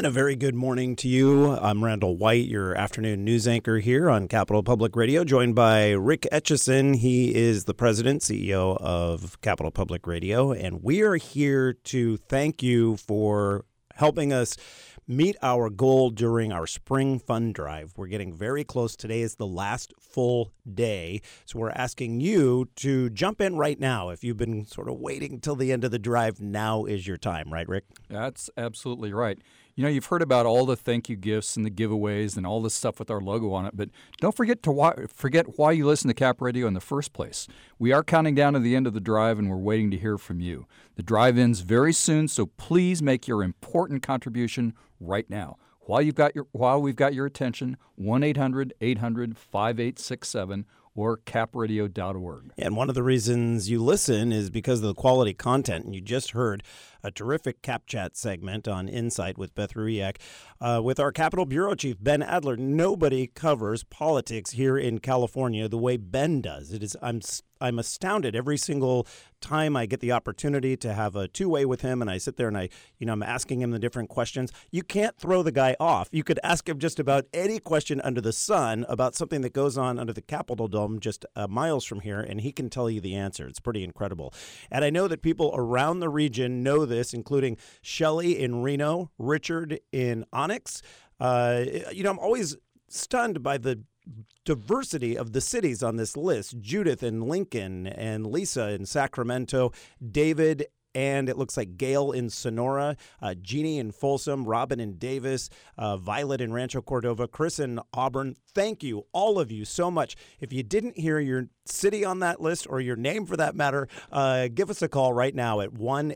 And a very good morning to you. I'm Randall White, your afternoon news anchor here on Capital Public Radio, joined by Rick Etchison. He is the president, CEO of Capital Public Radio, and we are here to thank you for helping us meet our goal during our spring fund drive. We're getting very close. Today is the last full day. So we're asking you to jump in right now. If you've been sort of waiting till the end of the drive, now is your time. Right, Rick? That's absolutely right. You know, you've heard about all the thank you gifts and the giveaways and all this stuff with our logo on it, but don't forget why you listen to Cap Radio in the first place. We are counting down to the end of the drive, and we're waiting to hear from you. The drive ends very soon, so please make your important contribution right now. While we've got your attention, 1-800-800-5867 or capradio.org. And one of the reasons you listen is because of the quality content. And you just heard a terrific Cap Chat segment on Insight with Beth Ruiak with our Capitol Bureau Chief, Ben Adler. Nobody covers politics here in California the way Ben does. I'm astounded every single time I get the opportunity to have a two-way with him, and I sit there and I'm asking him the different questions. You can't throw the guy off. You could ask him just about any question under the sun about something that goes on under the Capitol Dome just miles from here, and he can tell you the answer. It's pretty incredible. And I know that people around the region know this, including Shelley in Reno, Richard in Onyx. I'm always stunned by the diversity of the cities on this list. Judith in Lincoln and Lisa in Sacramento, David and it looks like Gail in Sonora, Jeannie in Folsom, Robin in Davis, Violet in Rancho Cordova, Chris in Auburn. Thank you, all of you, so much. If you didn't hear your city on that list or your name for that matter, give us a call right now at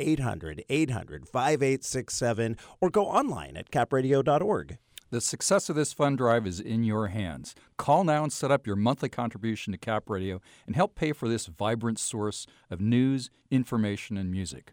1-800-800-5867 or go online at capradio.org. The success of this fund drive is in your hands. Call now and set up your monthly contribution to Cap Radio and help pay for this vibrant source of news, information, and music.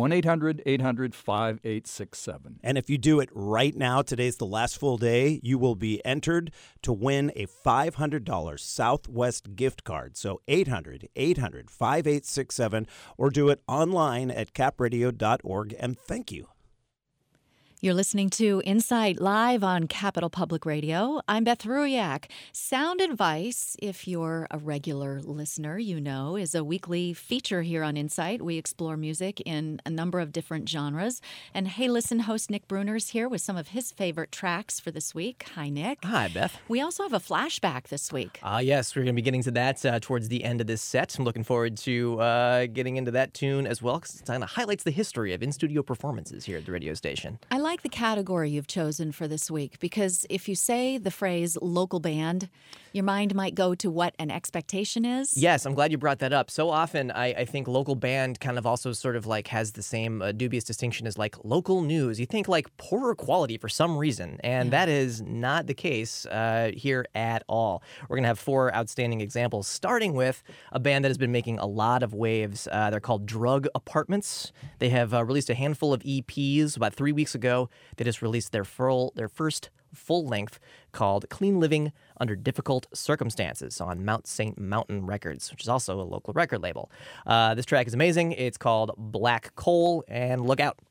1-800-800-5867. And if you do it right now, today's the last full day, you will be entered to win a $500 Southwest gift card. So 800-800-5867 or do it online at capradio.org. And thank you. You're listening to Insight Live on Capital Public Radio. I'm Beth Ruiak. Sound Advice, if you're a regular listener, you know, is a weekly feature here on Insight. We explore music in a number of different genres. And Hey Listen host Nick Bruner's here with some of his favorite tracks for this week. Hi, Nick. Hi, Beth. We also have a flashback this week. Yes, we're going to be getting to that towards the end of this set. I'm looking forward to getting into that tune as well, because it kind of highlights the history of in-studio performances here at the radio station. I like the category you've chosen for this week, because if you say the phrase local band, your mind might go to what an expectation is. Yes, I'm glad you brought that up. So often I think local band kind of also sort of like has the same dubious distinction as like local news. You think like poorer quality for some reason, and that is not the case here at all. We're going to have four outstanding examples, starting with a band that has been making a lot of waves. They're called Drug Apartments. They have released a handful of EPs about 3 weeks ago. They just released their first full-length called Clean Living Under Difficult Circumstances on Mount St. Mountain Records, which is also a local record label. This track is amazing. It's called Black Coal, and look out.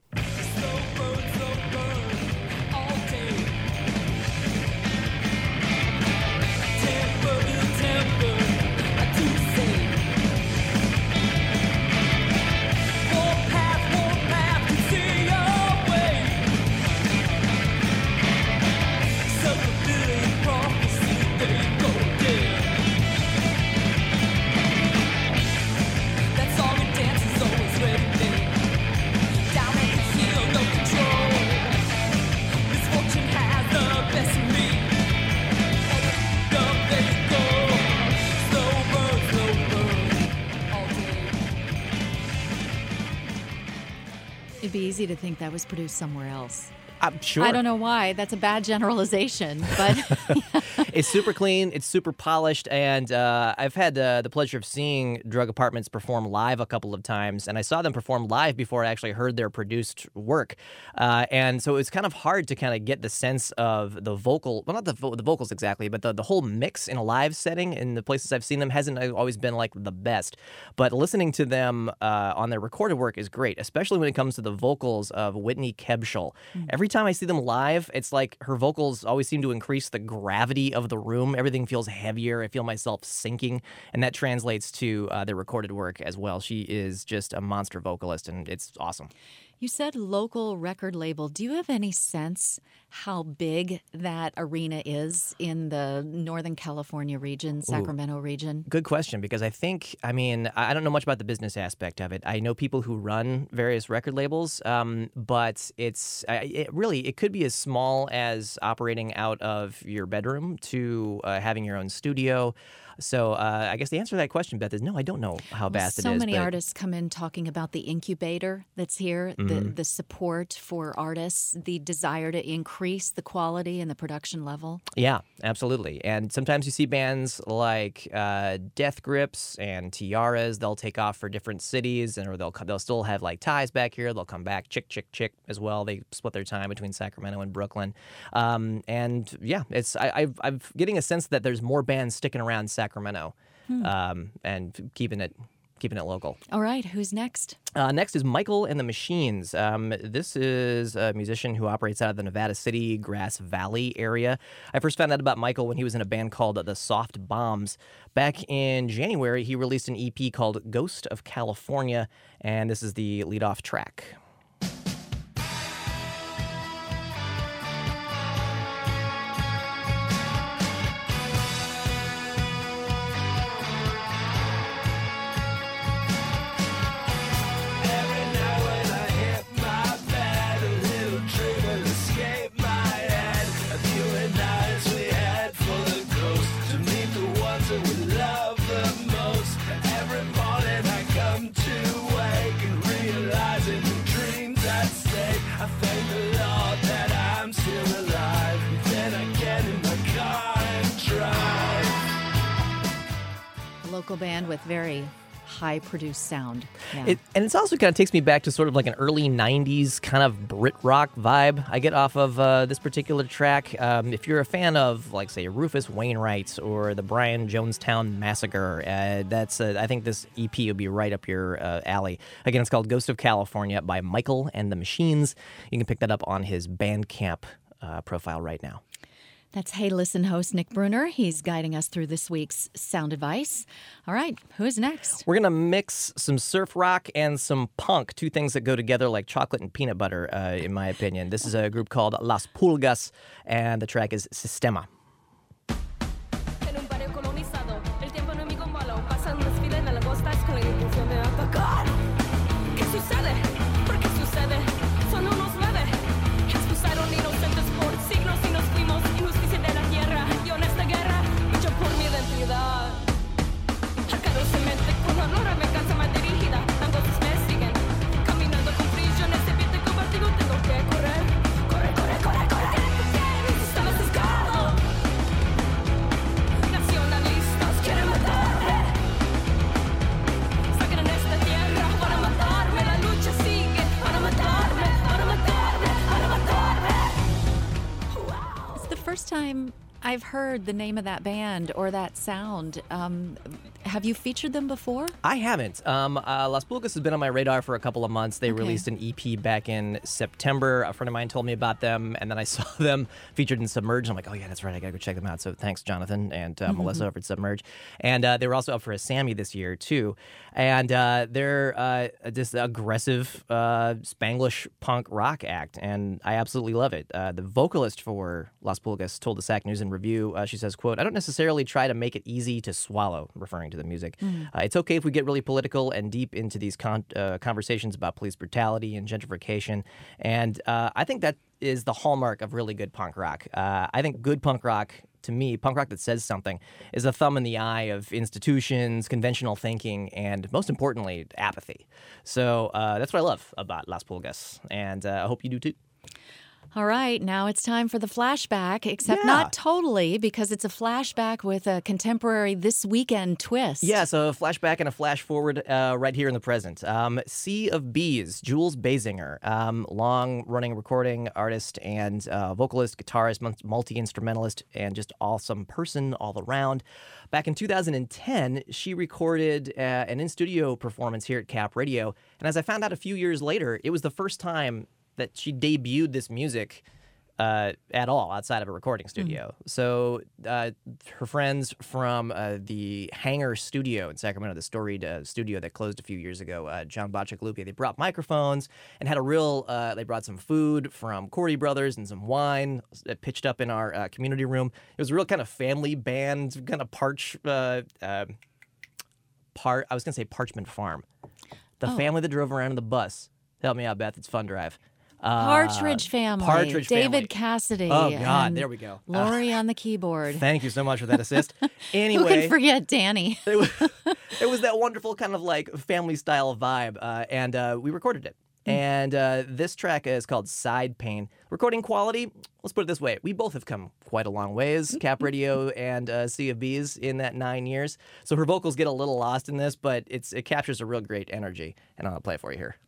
It'd be easy to think that was produced somewhere else. I'm sure. I don't know why. That's a bad generalization, but it's super clean. It's super polished, and I've had the pleasure of seeing Drug Apartments perform live a couple of times, and I saw them perform live before I actually heard their produced work, and so it's kind of hard to kind of get the sense of the vocal, well, not the vocals exactly, but the whole mix in a live setting in the places I've seen them hasn't always been like the best, but listening to them on their recorded work is great, especially when it comes to the vocals of Whitney Kebschel. Every time I see them live, it's like her vocals always seem to increase the gravity of the room. Everything feels heavier. I feel myself sinking, and that translates to the recorded work as well. She is just a monster vocalist, and it's awesome. You said local record label. Do you have any sense how big that arena is in the Northern California region, Sacramento region? Good question, because I don't know much about the business aspect of it. I know people who run various record labels, but it could be as small as operating out of your bedroom to having your own studio. So I guess the answer to that question, Beth, is no, I don't know how vast it is. So many artists come in talking about the incubator that's here, the support for artists, the desire to increase the quality and the production level. Yeah, absolutely. And sometimes you see bands like Death Grips and Tiaras. They'll take off for different cities, or they'll still have like ties back here. They'll come back, Chick as well. They split their time between Sacramento and Brooklyn. And yeah, I'm getting a sense that there's more bands sticking around Sacramento and keeping it local. All right, who's next? Next is Michael and the Machines. This is a musician who operates out of the Nevada City, Grass Valley area. I first found out about Michael when he was in a band called the Soft Bombs. Back in January, he released an EP called Ghost of California, and this is the lead-off track. Local band with very high produced sound. Yeah. And it's also kind of takes me back to sort of like an early 90s kind of Brit rock vibe I get off of this particular track. If you're a fan of, like, say, Rufus Wainwright or the Brian Jonestown Massacre, I think this EP will be right up your alley. Again, it's called Ghost of California by Michael and the Machines. You can pick that up on his Bandcamp profile right now. That's Hey Listen host Nick Bruner. He's guiding us through this week's sound advice. All right, who's next? We're going to mix some surf rock and some punk, two things that go together like chocolate and peanut butter, in my opinion. This is a group called Las Pulgas, and the track is Sistema. First time I've heard the name of that band or that sound. Have you featured them before? I haven't. Las Pulgas has been on my radar for a couple of months. They released an EP back in September. A friend of mine told me about them, and then I saw them featured in Submerge. I'm like, oh yeah, that's right. I gotta go check them out. So thanks, Jonathan and Melissa over at Submerge. And they were also up for a Sammy this year too. And they're just aggressive Spanglish punk rock act, and I absolutely love it. The vocalist for Las Pulgas told the Sac News and Review, she says, quote, "I don't necessarily try to make it easy to swallow," referring to the music. It's okay if we get really political and deep into these conversations about police brutality and gentrification. And I think that is the hallmark of really good punk rock. I think good punk rock, to me, punk rock that says something, is a thumb in the eye of institutions, conventional thinking, and most importantly, apathy. So that's what I love about Las Pulgas, and I hope you do too. All right, now it's time for the flashback, except not totally, because it's a flashback with a contemporary This Weekend twist. Yeah, so a flashback and a flash forward right here in the present. Sea of Bees, Jules Basinger, long-running recording artist and vocalist, guitarist, multi-instrumentalist, and just awesome person all around. Back in 2010, she recorded an in-studio performance here at Cap Radio, and as I found out a few years later, it was the first time that she debuted this music at all outside of a recording studio. So her friends from the Hangar Studio in Sacramento, the storied studio that closed a few years ago, John Bacigalupi, they brought microphones and had a real, they brought some food from Cordy Brothers and some wine pitched up in our community room. It was a real kind of family band, kind of I was going to say Parchment Farm. The family that drove around in the bus. Help me out, Beth. It's Fun Drive. Partridge Family. Partridge David Family. Cassidy. Oh, God. and There we go. Lori on the keyboard. Thank you so much for that assist. Anyway. Who can forget Danny? It was that wonderful kind of like family-style vibe, and we recorded it. And this track is called Side Pain. Recording quality, let's put it this way. We both have come quite a long ways, Cap Radio and Sea of Bees, in that 9 years. So her vocals get a little lost in this, but it captures a real great energy. And I'll play it for you here.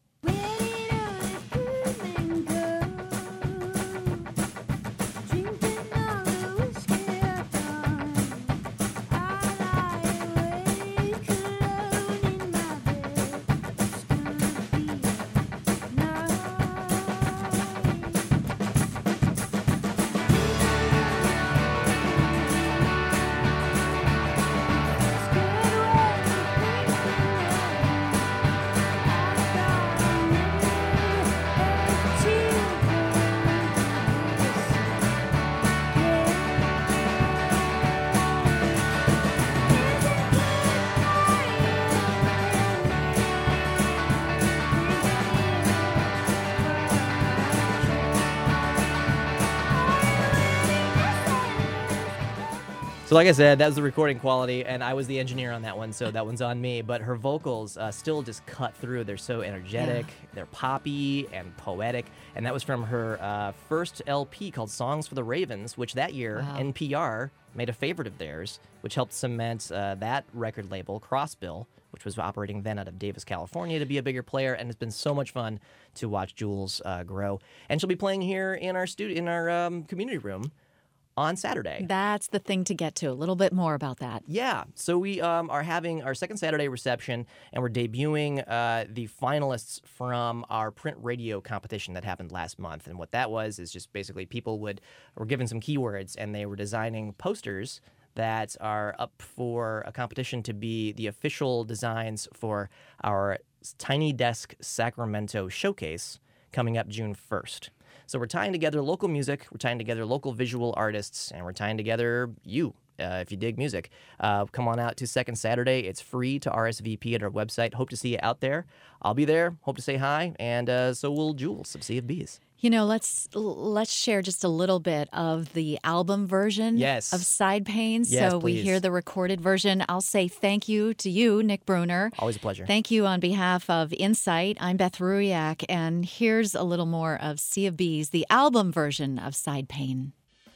So like I said, that was the recording quality, and I was the engineer on that one, so that one's on me. But her vocals still just cut through. They're so energetic, they're poppy and poetic, and that was from her first LP called Songs for the Ravens, which that year, NPR made a favorite of theirs, which helped cement that record label, Crossbill, which was operating then out of Davis, California, to be a bigger player, and it's been so much fun to watch Jules grow. And she'll be playing here in our studio, in our community room, on Saturday. That's the thing to get to. A little bit more about that. Yeah. So we are having our second Saturday reception, and we're debuting the finalists from our print radio competition that happened last month. And what that was is just basically people were given some keywords, and they were designing posters that are up for a competition to be the official designs for our Tiny Desk Sacramento showcase coming up June 1st. So we're tying together local music, we're tying together local visual artists, and we're tying together you, if you dig music. Come on out to Second Saturday. It's free to RSVP at our website. Hope to see you out there. I'll be there. Hope to say hi, and so will Jules of Sea of Bees. You know, let's share just a little bit of the album version of Side Pain. Yes, so please. We hear the recorded version. I'll say thank you to you, Nick Bruner. Always a pleasure. Thank you on behalf of Insight. I'm Beth Ruyak, and here's a little more of Sea of Bees, the album version of Side Pain.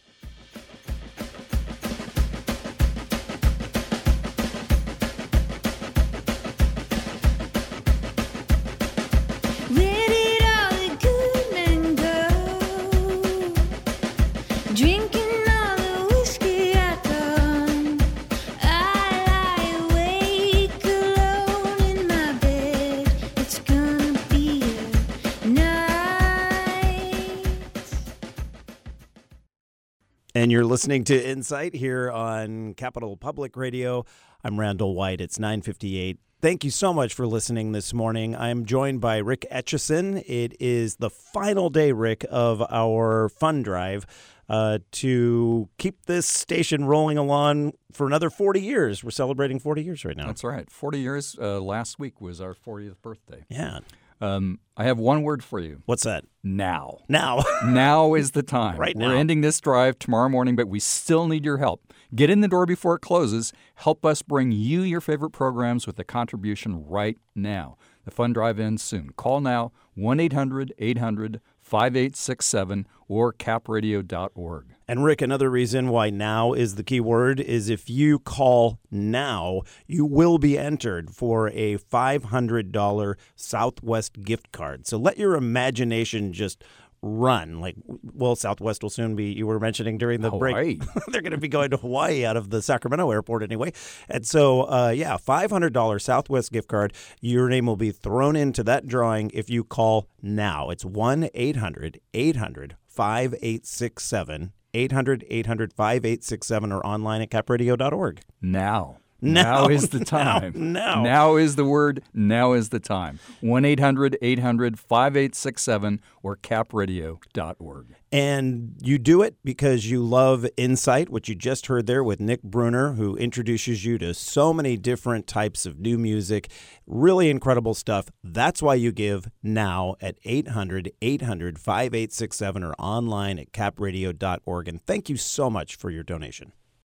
And you're listening to Insight here on Capital Public Radio. I'm Randall White. It's 9:58. Thank you so much for listening this morning. I'm joined by Rick Etchison. It is the final day, Rick, of our fund drive to keep this station rolling along for another 40 years. We're celebrating 40 years right now. That's right. 40 years. Last week was our 40th birthday. Yeah. I have one word for you. What's that? Now. Now. Now is the time. Right now. We're ending this drive tomorrow morning, but we still need your help. Get in the door before it closes. Help us bring you your favorite programs with a contribution right now. The fund drive ends soon. Call now, 1-800-800-5867 or capradio.org. And Rick, another reason why now is the key word is if you call now, you will be entered for a $500 Southwest gift card. So let your imagination just run. Like, well, Southwest will soon be, you were mentioning during the break, they're going to be going to Hawaii out of the Sacramento airport anyway. And so, $500 Southwest gift card. Your name will be thrown into that drawing if you call now. It's 1-800-800-5867. 800-800-5867 or online at capradio.org. Now is the time. Now is the word. Now is the time. 1-800-800-5867 or capradio.org. And you do it because you love Insight, which you just heard there with Nick Bruner, who introduces you to so many different types of new music. Really incredible stuff. That's why you give now at 800-800-5867 or online at capradio.org. And thank you so much for your donation.